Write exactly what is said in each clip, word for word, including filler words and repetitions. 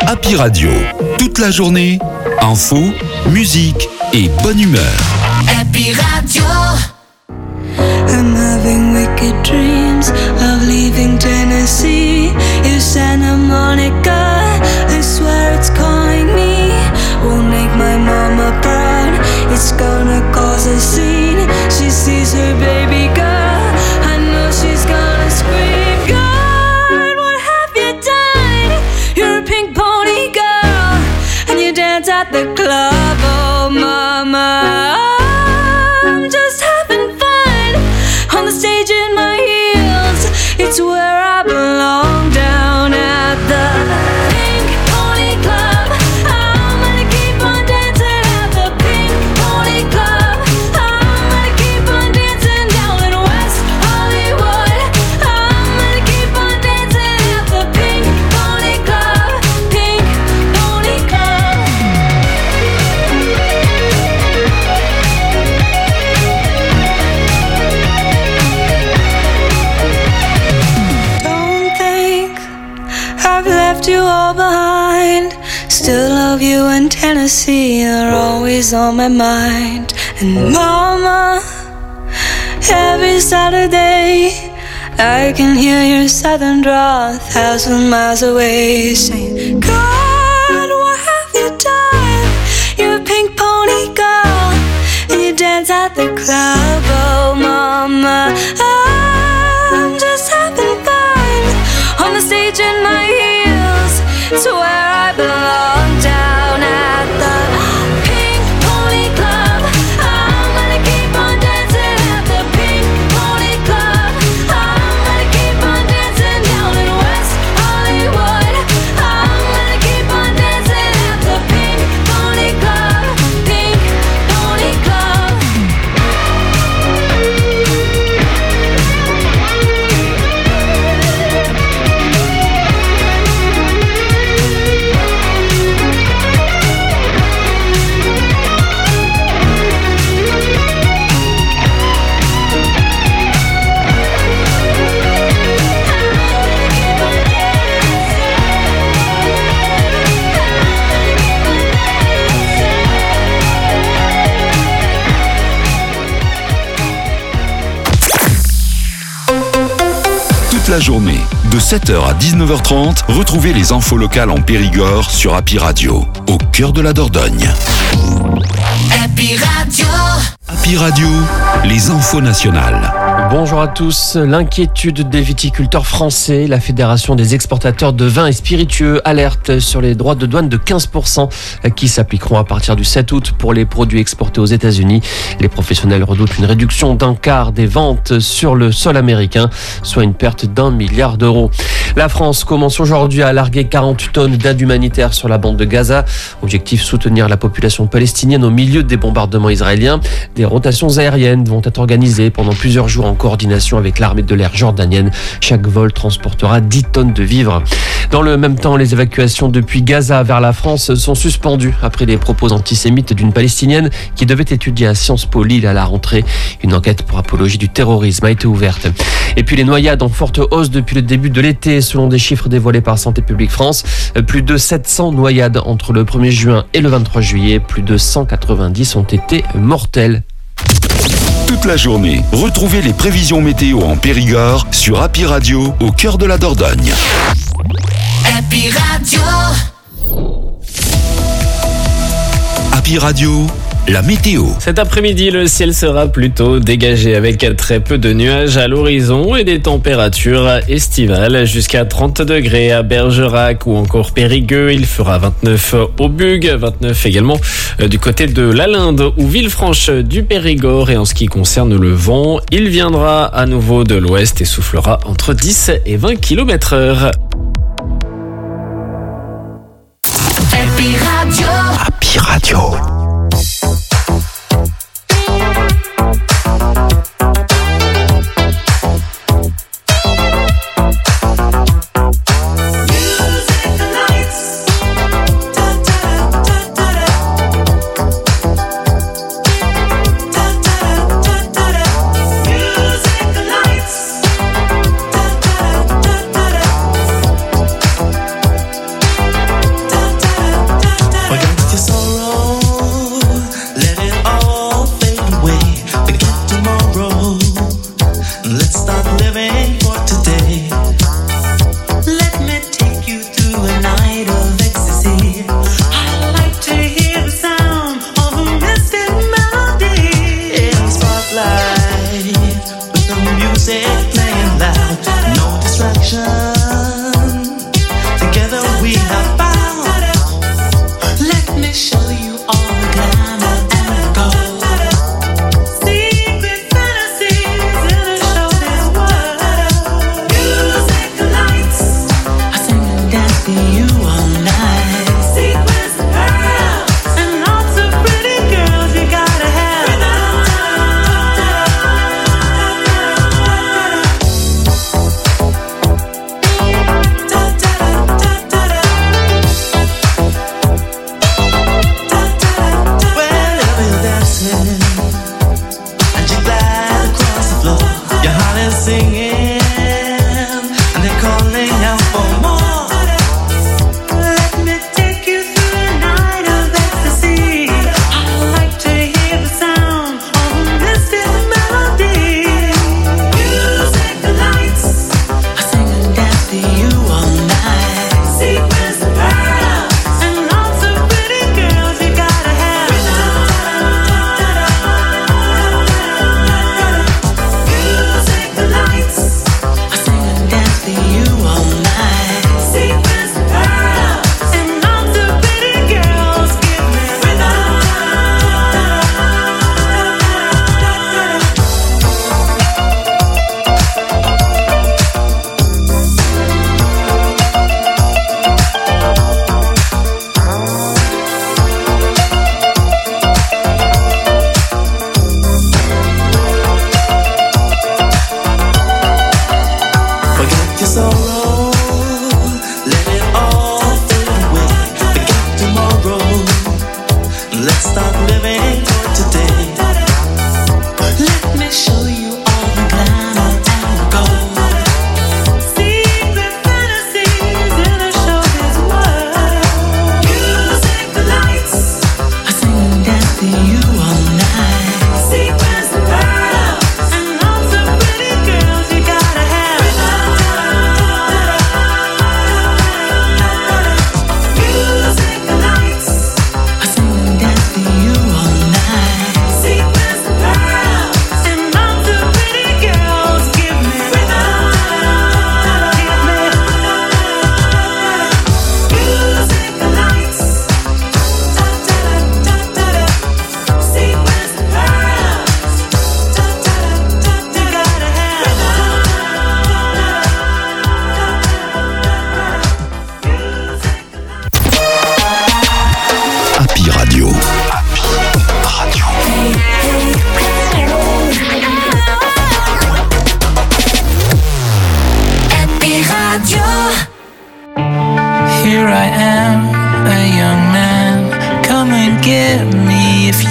Happy Radio. Toute la journée, info, musique et bonne humeur. Happy Radio. I'm having wicked dreams of leaving Tennessee. If Santa Monica, I swear it's calling me. Won't make my mama proud. It's gonna cause a scene. She sees her baby girl. I know she's gonna scream. God, what have you done? You're a pink pony girl, and you dance at the club. Oh, mama. Stage in my heels, it's where I belong, down at the Pink Pony Club. I'm gonna keep on dancing at the Pink Pony Club. I'm gonna keep on dancing down in West Hollywood. I'm gonna keep on dancing at the Pink Pony Club. Pink Pony Club. I've left you all behind. Still love you in Tennessee. You're always on my mind. And mama, every Saturday I can hear your southern drawl a thousand miles away, saying, God, what have you done? You're a pink pony girl, and you dance at the club. Oh, mama, I'm just having fun on the stage in my heels. It's where I belong, down at the Pink Pony Club. I'm gonna keep on dancing at the Pink Pony Club. I'm gonna keep on dancing down in West Hollywood. I'm gonna keep on dancing at the Pink Pony Club. Pink Pony Club. Toute la journée, de sept heures à dix-neuf heures trente, retrouvez les infos locales en Périgord sur Happy Radio, au cœur de la Dordogne. Happy Radio. Happy Radio, les infos nationales. Bonjour à tous. L'inquiétude des viticulteurs français. La Fédération des exportateurs de vins et spiritueux alerte sur les droits de douane de quinze pour cent qui s'appliqueront à partir du sept août pour les produits exportés aux États-Unis. Les professionnels redoutent une réduction d'un quart des ventes sur le sol américain, soit une perte d'un milliard d'euros. La France commence aujourd'hui à larguer quarante tonnes d'aide humanitaire sur la bande de Gaza. Objectif, soutenir la population palestinienne au milieu des bombardements israéliens. Des rotations aériennes vont être organisées pendant plusieurs jours en coordination avec l'armée de l'air jordanienne. Chaque vol transportera dix tonnes de vivres. Dans le même temps, les évacuations depuis Gaza vers la France sont suspendues après les propos antisémites d'une Palestinienne qui devait étudier à Sciences Po Lille à la rentrée. Une enquête pour apologie du terrorisme a été ouverte. Et puis les noyades en forte hausse depuis le début de l'été, selon des chiffres dévoilés par Santé publique France. Plus de sept cents noyades entre le premier juin et le vingt-trois juillet. Plus de cent quatre-vingt-dix ont été mortelles. Toute la journée, retrouvez les prévisions météo en Périgord sur Happy Radio, au cœur de la Dordogne. Happy Radio. Happy Radio, la météo. Cet après-midi, le ciel sera plutôt dégagé avec très peu de nuages à l'horizon et des températures estivales jusqu'à trente degrés à Bergerac ou encore Périgueux. Il fera vingt-neuf au Bugue, vingt-neuf également du côté de la Linde ou Villefranche du Périgord. Et en ce qui concerne le vent, il viendra à nouveau de l'ouest et soufflera entre dix et vingt kilomètres heure. Happy Radio. Happy Radio. Da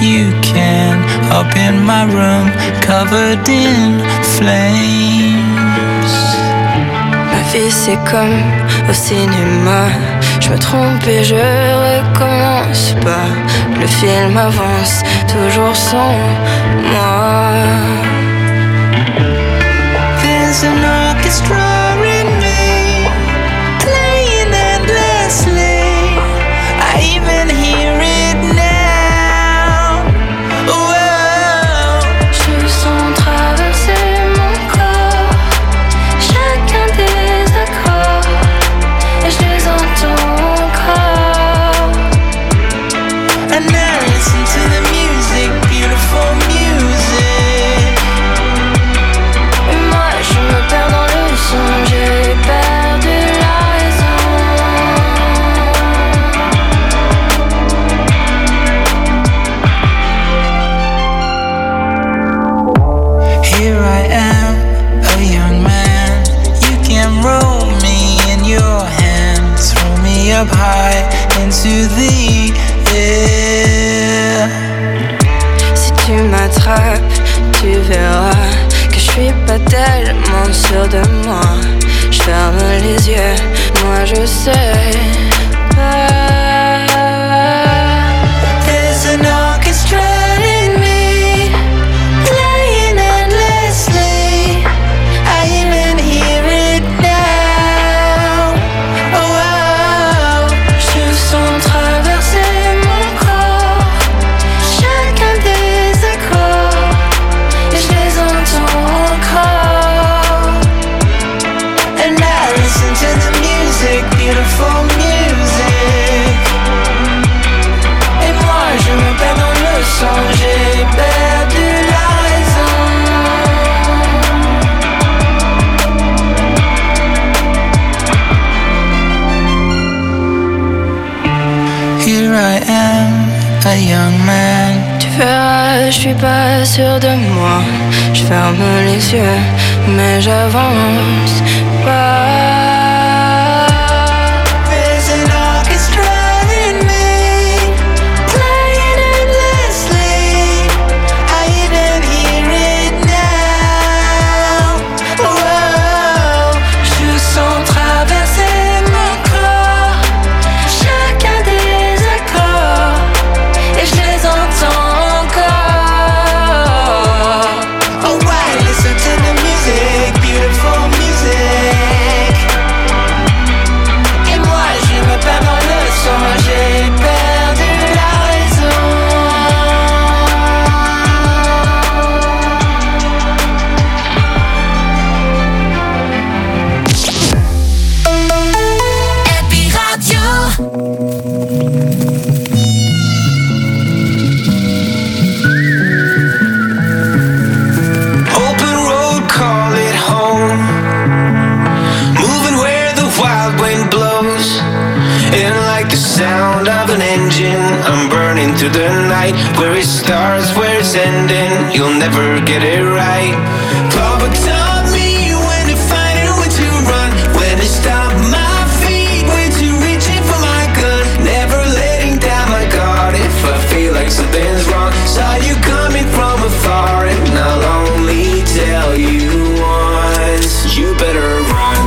you can. Up in my room, covered in flames. Ma vie c'est comme au cinéma. Je me trompe et je recommence pas. Le film avance toujours sans moi. There's an orchestra in me, playing endlessly. I even hear it now. Whoa. Je sens traverser mon corps, chacun des accords, et je les entends encore. And now listen to the music, beautiful music. Et moi je me perds dans le son, j'ai perdu la raison. Here I am, a young man. You can roll me in your hand, throw me up high into the air. Si tu m'attrapes, tu verras que je suis pas tellement sûre de moi. Je ferme les yeux, moi je sais pas. There's an orchestra in me, playing endlessly. I even hear it now. Oh, oh. Je sens traverser mon corps, chacun des accords, et je les entends encore. And now listen to the music, beautiful music. Et moi je me perds dans le son, j'ai perdu la raison. Here I am, a young man. Tu verras, je suis pas sûre de moi. Je ferme les yeux, mais j'avance pas. There's an orchestra in me, playing endlessly. I even hear it now. Whoa. Je sens traverser mon corps, chacun des accords, et je les entends encore. Oh, why listen to the music, beautiful music. Et moi je me perds dans le son, j'ai perdu la raison. Happy Radio. Open road, call it home. Moving where the wild wind blows. And like the sound of an engine, I'm burning through the night. Where it starts, where it's ending, you'll never get it right. Papa taught me when to fight and when to run, when to stop my feet, when to reach in for my gun. Never letting down my guard if I feel like something's wrong. Saw you coming from afar, and I'll only tell you once: you better run.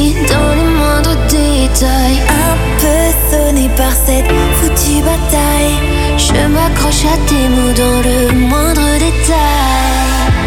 m'oublie dans les moindres détails. Un peu sonné par cette foutue bataille, je m'accroche à tes mots dans le moindre détail.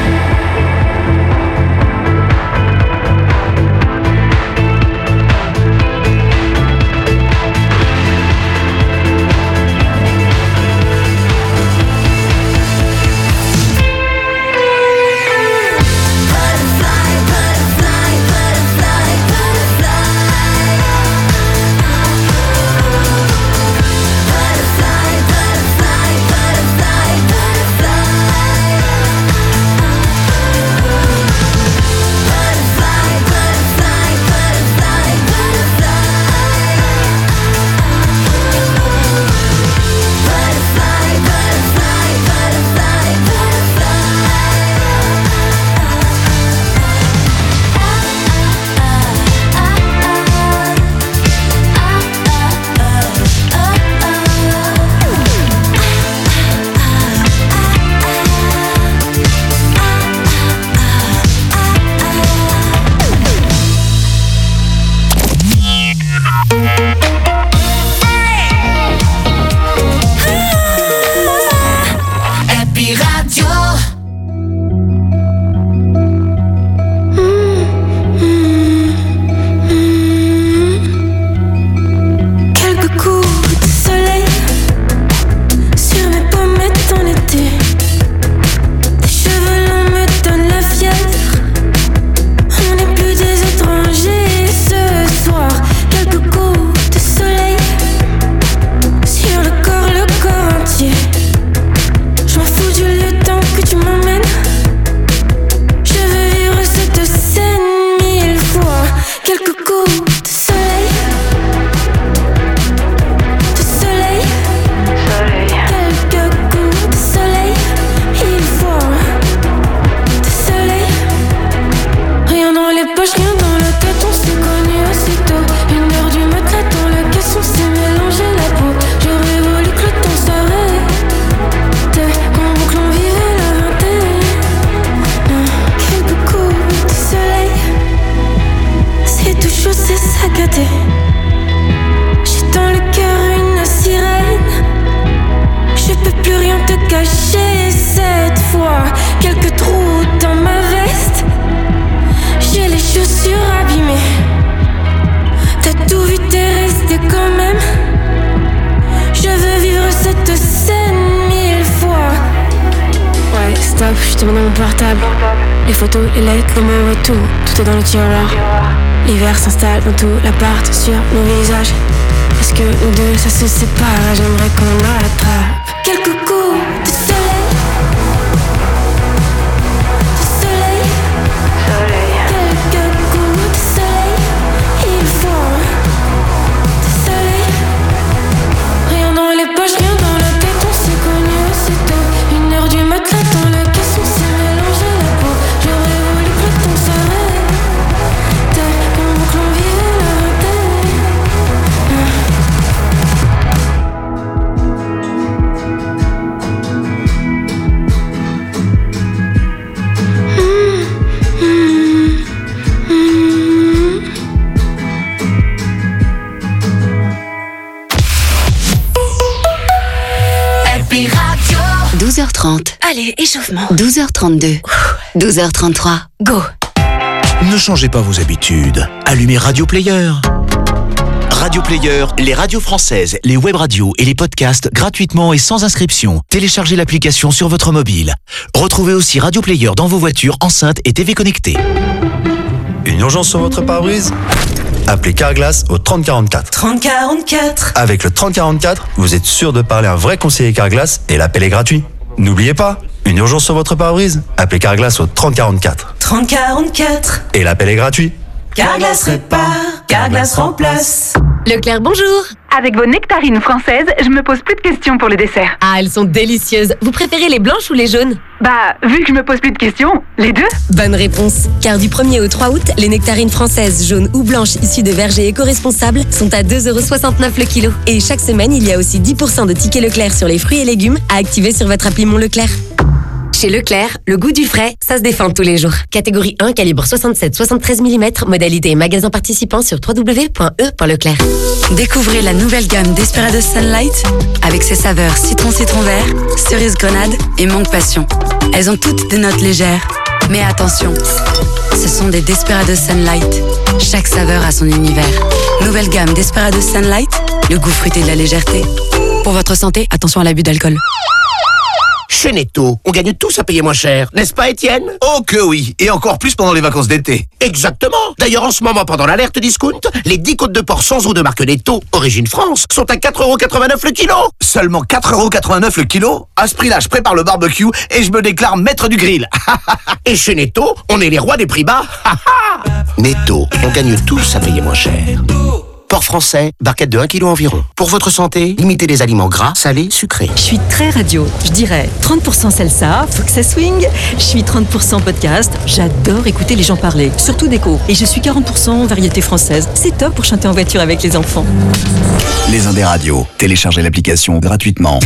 Les photos, les lettres, les mots et tout, tout est dans le tiroir. L'hiver s'installe dans tout l'appart, sur nos visages. Est-ce que nous deux, ça se sépare? J'aimerais qu'on l'attrape. Quelques coups de soleil, de soleil, soleil. Quelques coups de soleil, il faut de soleil. Rien dans les poches, rien dans la tête, on s'est connus aussitôt. Une heure du matin dans la caisse, on s'est mélangé la peau. J'aurais voulu que le temps s'arrête, pendant que l'on vivait la vingtaine. douze heures trente. Allez, échauffement. douze heures trente-deux. douze heures trente-trois. Go. Ne changez pas vos habitudes. Allumez Radio Player. Radio Player, les radios françaises, les web radios et les podcasts gratuitement et sans inscription. Téléchargez l'application sur votre mobile. Retrouvez aussi Radio Player dans vos voitures, enceintes et T V connectées. Une urgence sur votre pare-brise ? Appelez Carglass au trente quarante-quatre. trente quarante-quatre. Avec le trente quarante-quatre, vous êtes sûr de parler à un vrai conseiller Carglass et l'appel est gratuit. N'oubliez pas, une urgence sur votre pare-brise ? Appelez Carglass au trente quarante-quatre. trente quarante-quatre. Et l'appel est gratuit. Carglass répare, Carglass remplace. Leclerc, bonjour. Avec vos nectarines françaises, je me pose plus de questions pour le dessert. Ah, elles sont délicieuses. Vous préférez les blanches ou les jaunes? Bah, vu que je me pose plus de questions, les deux. Bonne réponse. Car du premier au trois août, les nectarines françaises jaunes ou blanches issues de vergers éco-responsables sont à deux euros soixante-neuf le kilo. Et chaque semaine, il y a aussi dix pour cent de tickets Leclerc sur les fruits et légumes à activer sur votre appli Mon Leclerc. Chez Leclerc, le goût du frais, ça se défend tous les jours. Catégorie un, calibre soixante-sept soixante-treize millimètres, modalité et magasin participant sur w w w point e point leclerc. Découvrez la nouvelle gamme Desperados Sunlight avec ses saveurs citron citron vert, cerise grenade et mangue passion. Elles ont toutes des notes légères. Mais attention, ce sont des Desperados Sunlight. Chaque saveur a son univers. Nouvelle gamme Desperados Sunlight, le goût fruité de la légèreté. Pour votre santé, attention à l'abus d'alcool. Chez Netto, on gagne tous à payer moins cher, n'est-ce pas Étienne? Oh que oui, et encore plus pendant les vacances d'été. Exactement. D'ailleurs en ce moment, pendant l'alerte discount, les dix côtes de porc sans eau de marque Netto, origine France, sont à quatre euros quatre-vingt-neuf le kilo. Seulement quatre euros quatre-vingt-neuf le kilo? À ce prix-là, je prépare le barbecue et je me déclare maître du grill. Et chez Netto, on est les rois des prix bas. Netto, on gagne tous à payer moins cher. Porc français, barquette de un kilo environ. Pour votre santé, limitez les aliments gras, salés, sucrés. Je suis très radio. Je dirais trente pour cent salsa, faut que ça swing. Je suis trente pour cent podcast. J'adore écouter les gens parler, surtout déco. Et je suis quarante pour cent variété française. C'est top pour chanter en voiture avec les enfants. Les Indes Radio. Téléchargez l'application gratuitement.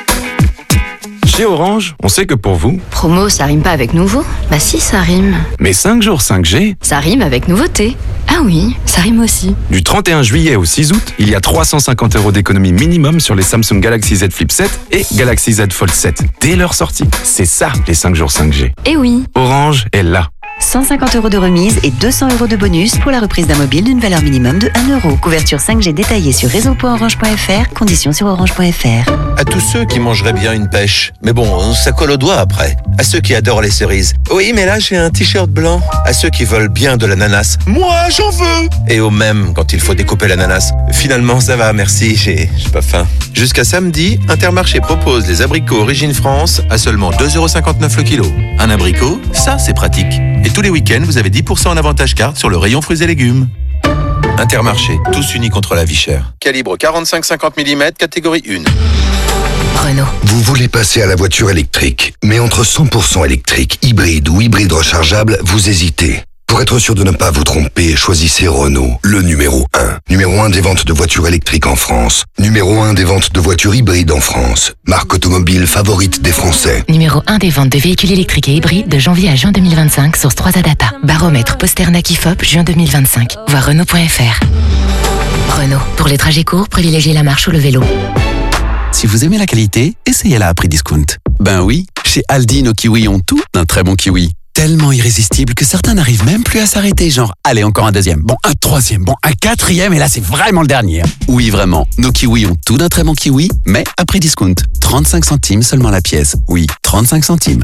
Chez Orange, on sait que pour vous... Promo, ça rime pas avec nouveau? Bah si, ça rime. Mais cinq jours cinq G... Ça rime avec nouveauté. Ah oui, ça rime aussi. Du trente et un juillet au six août, il y a trois cent cinquante euros d'économie minimum sur les Samsung Galaxy Z Flip sept et Galaxy Z Fold sept. Dès leur sortie. C'est ça, les cinq jours cinq G. Eh oui. Orange est là. cent cinquante euros de remise et deux cents euros de bonus pour la reprise d'un mobile d'une valeur minimum de un euro. Couverture cinq G détaillée sur réseau point orange point f r. Conditions sur orange point f r. À tous ceux qui mangeraient bien une pêche, mais bon, ça colle au doigt après. À ceux qui adorent les cerises, oui, mais là j'ai un t-shirt blanc. À ceux qui veulent bien de l'ananas, moi j'en veux. Et au même quand il faut découper l'ananas, finalement ça va, merci, j'ai j'ai pas faim. Jusqu'à samedi, Intermarché propose les abricots Origine France à seulement deux euros cinquante-neuf le kilo. Un abricot, ça c'est pratique. Et tous les week-ends, vous avez dix pour cent en avantage carte sur le rayon fruits et légumes. Intermarché, tous unis contre la vie chère. Calibre quarante-cinq cinquante millimètres, catégorie un. Renault. Vous voulez passer à la voiture électrique, mais entre cent pour cent électrique, hybride ou hybride rechargeable, vous hésitez. Pour être sûr de ne pas vous tromper, choisissez Renault, le numéro un. Numéro un des ventes de voitures électriques en France. Numéro un des ventes de voitures hybrides en France. Marque automobile favorite des Français. Numéro un des ventes de véhicules électriques et hybrides de janvier à juin deux mille vingt-cinq, source trois A Data. Baromètre Posternak I F O P, juin deux mille vingt-cinq. Voir Renault point f r. Renault. Pour les trajets courts, privilégiez la marche ou le vélo. Si vous aimez la qualité, essayez-la à prix discount. Ben oui, chez Aldi, nos kiwis ont tout d'un très bon kiwi. Tellement irrésistible que certains n'arrivent même plus à s'arrêter, genre, allez, encore un deuxième, bon, un troisième, bon, un quatrième, et là, c'est vraiment le dernier. Oui, vraiment, nos kiwis ont tout d'un très bon kiwi, mais à prix discount. trente-cinq centimes seulement la pièce. Oui, trente-cinq centimes.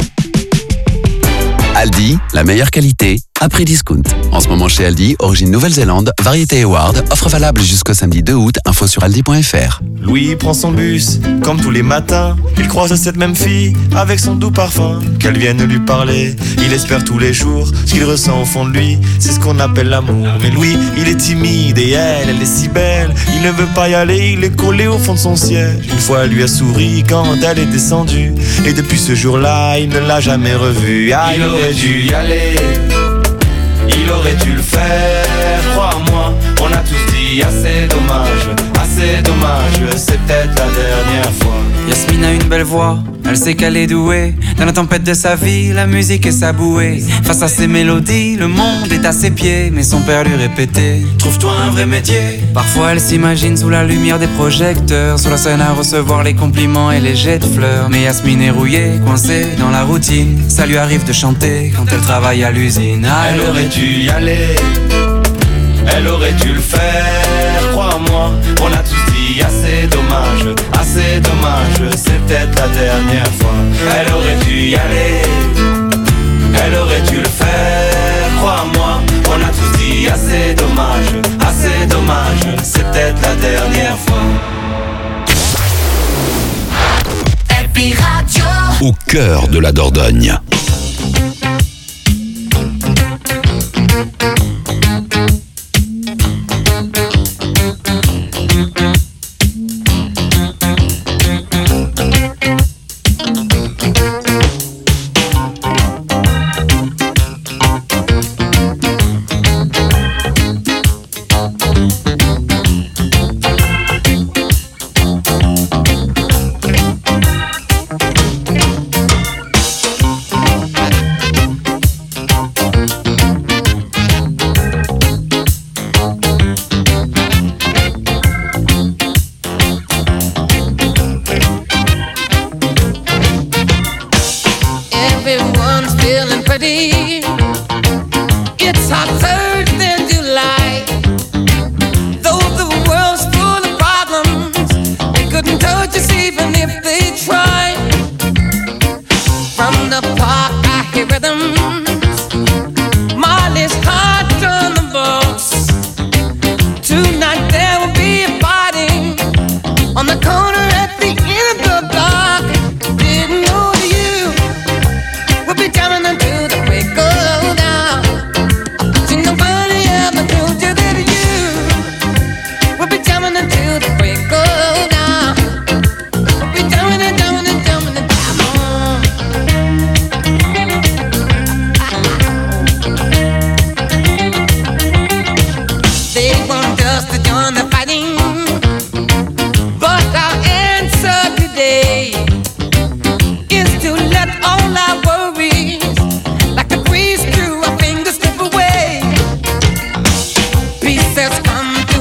Aldi, la meilleure qualité, à prix discount. En ce moment chez Aldi, origine Nouvelle-Zélande, variété Eward, offre valable jusqu'au samedi deux août, info sur aldi point f r. Louis prend son bus, comme tous les matins. Il croise cette même fille, avec son doux parfum. Qu'elle vienne lui parler, il espère tous les jours. Ce qu'il ressent au fond de lui, c'est ce qu'on appelle l'amour. Mais Louis, il est timide et elle, elle est si belle. Il ne veut pas y aller, il est collé au fond de son siège. Une fois, elle lui a souri quand elle est descendue. Et depuis ce jour-là, il ne l'a jamais revue. Ah, il aurait dû y aller, il aurait dû le faire, crois-moi. On a tous dit assez dommage, assez dommage, c'est peut-être la dernière fois. Yasmine a une belle voix, elle sait qu'elle est douée. Dans la tempête de sa vie, la musique est sa bouée. Face à ses mélodies, le monde est à ses pieds. Mais son père lui répétait, trouve-toi un vrai métier. Parfois elle s'imagine sous la lumière des projecteurs, sur la scène à recevoir les compliments et les jets de fleurs. Mais Yasmine est rouillée, coincée dans la routine. Ça lui arrive de chanter quand elle travaille à l'usine. Ah, elle aurait dû y aller, elle aurait dû le faire, crois-moi. On a tous dit assez dommage, assez dommage, c'est peut-être la dernière fois. Elle aurait dû y aller, elle aurait dû le faire, crois-moi. On a tous dit assez dommage, assez dommage, c'est peut-être la dernière fois. Happy Radio. Au cœur de la Dordogne.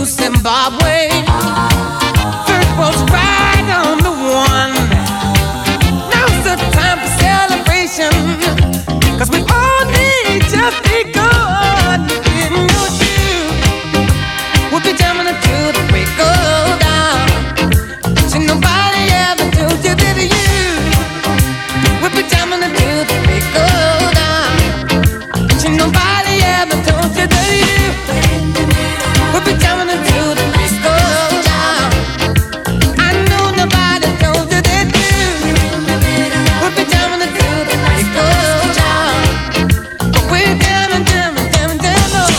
to Zimbabwe. First was right on the one. Now's the time for celebration, 'cause we all need to be good. Didn't know you would be jamming until the break of dawn. Ain't nobody ever told you that you would be jamming until the break of dawn. Ain't nobody ever told you that you would be jamming until the break of dawn. I know nobody told you that you would be jamming until the break of dawn. But we're jamming, jamming, jamming, jamming on.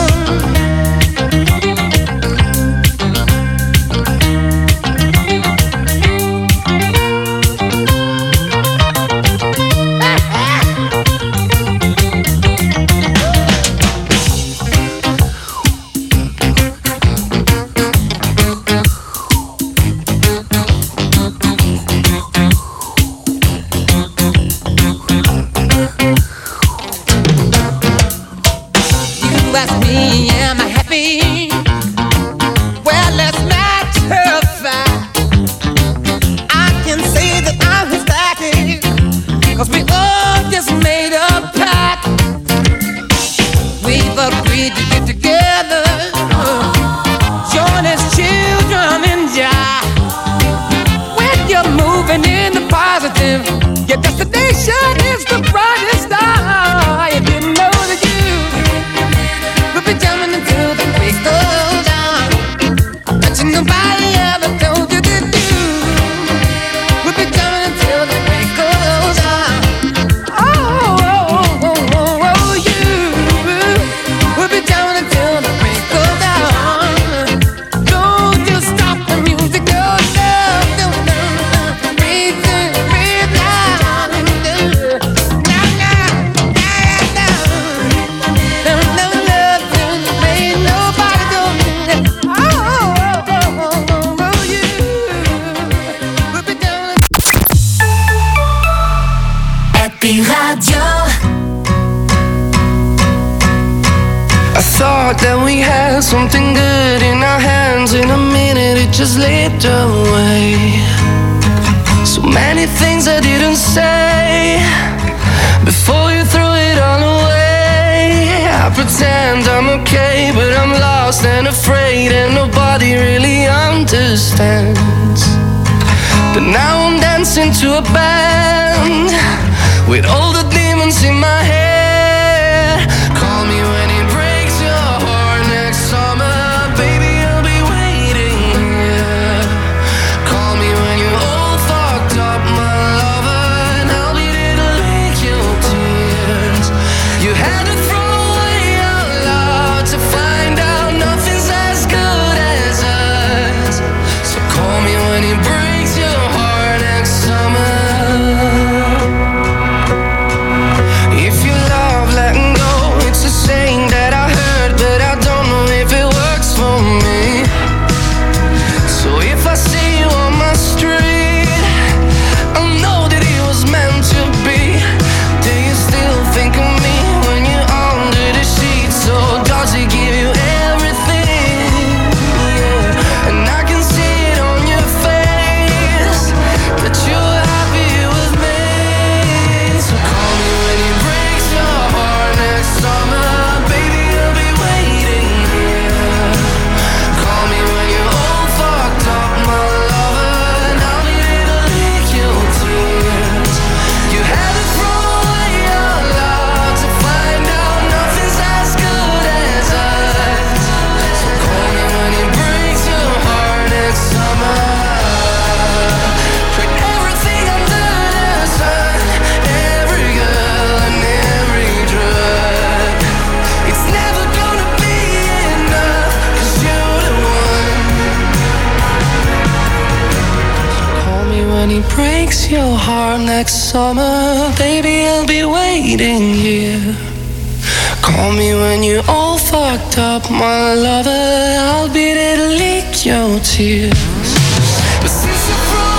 You ask me, am I happy? Well, let's not terrify. I can say that I'm ecstatic, 'cause we all just made a pact. We've agreed to get together, join as children in Jah. When you're moving in the positive, your destination is the brightest star. You didn't know that you would be jamming until the break of dawn. But you nobody ever told you that you would be jamming until the break of dawn. Oh, oh, oh, oh, oh, oh, you would be jamming until the break of dawn. Don't just stop the music, no, no, no, no, no. Breathe in, breathe out. Now, now, now, now. No, no, love, ain't nobody doing it. Oh, oh, oh, oh, oh, oh, you would be doing it. Happy Radio. I thought that we had something good in our hands. In a minute it just slipped away. So many things I didn't say before you threw it all away. I pretend I'm okay, but I'm lost and afraid, and nobody really understands. But now I'm dancing to a band with all the demons in my head. Call me when it breaks your heart next summer, baby, I'll be waiting here. Call me when you're all fucked up, my lover, and I'll be there to lick your tears. You had to throw away your love to find out nothing's as good as us. So call me when it breaks your heart next summer. If you love letting go, it's a saying that I heard, but I don't know if it works for me. So if I see you on my street, I know that it was meant to be. Do you still think of me when you're under the sheets? So does it give you everything? Yeah. And I can see it on your face that you're happy with me. So call me when it breaks your heart next summer, baby, I'll be waiting here. Call me when you're all fucked up, my lover, and I'll be there to lick your tears. You had to throw away your love to find out nothing's as good as us. So call me when it breaks your heart next summer. Tried everything under the sun, every girl and every drug. It's never gonna be enough, 'cause you're the one. Call me when he breaks your heart next summer, baby, I'll be waiting here. Call me when you're all fucked up, my lover, I'll be there to lick your tears. But since you threw